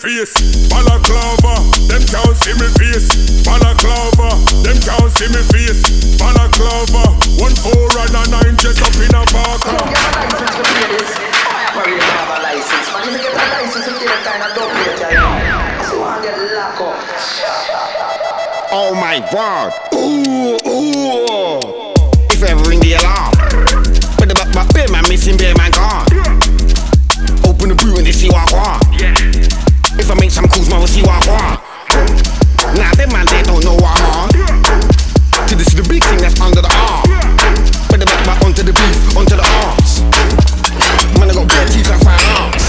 face. Balaclava, them can't see me face. Balaclava, them can't see me face. Balaclava, 1 4 and a 9 just up in a park. So you have a license to play this? Well, you don't have a license, man. You get a license to play that kind of dub plate, yeah. So you want to get locked up. Oh my God. Ooh, ooh. If ever ring the alarm, but the bear man missing, bear man gone. Open the boot and they see what I want. If I make some calls, man, we'll see what I want. Nah, them man, they don't know what I want. To this is the big thing that's under the arm. But the back onto the beef, onto the arms. Man, I got bare teeth like firearms.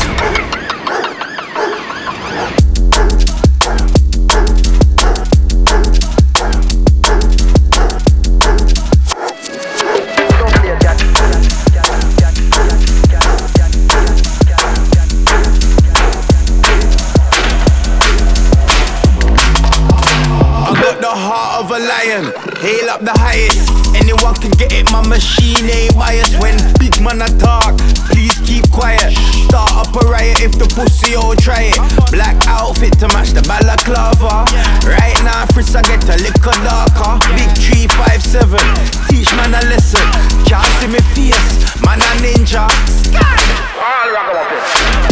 A lion, hail up the highest. Anyone can get it, my machine ain't biased. When big man attack, please keep quiet. Start up a riot if the pussy all try it. Black outfit to match the balaclava. Right now, Fritz, I get a little darker. Big 357, teach man a lesson. Can't see me face, man a ninja. All ragamuffin.